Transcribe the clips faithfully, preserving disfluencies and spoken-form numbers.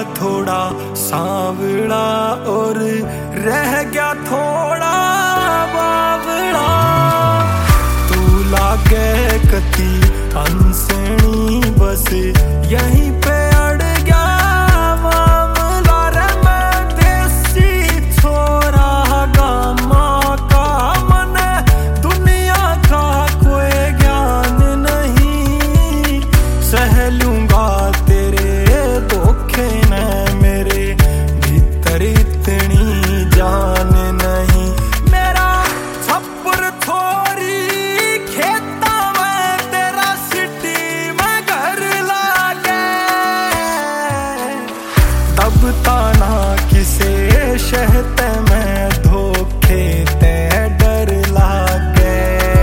थोड़ा सांवला और रह गया थोड़ा बावला। तू लागे कती अनसनी बस यहीं पे अड़ गया मामला रे। मैं देसी छोरा गामा का मन दुनिया का कोई ज्ञान नहीं। सह लूंगा तेरे धोखे ने मेरे भीतर इतनी जान नहीं। मेरा छप्पर थोड़ी खेता में तेरा सिटी में घर लागे। तब ताना किसे शहते में धोखे ते डर लागे।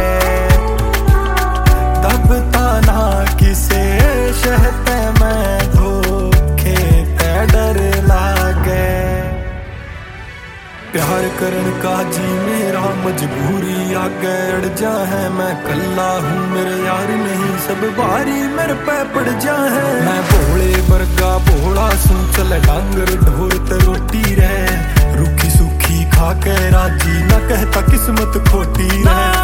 तब ताना किसे शहते में धोखे ते डर लागे। प्यार करन का जी मेरा मजबूरी आगे अड़ जा है। मैं कल्ला हूँ मेरे यार नहीं सब बारी मेरे पे पड़ जा है। मैं भोले बरगा भोला सू चले डांगर ढोर ते रोटी रहे। रूखी सूखी खा के राजी न कहता किस्मत खोटी रहे।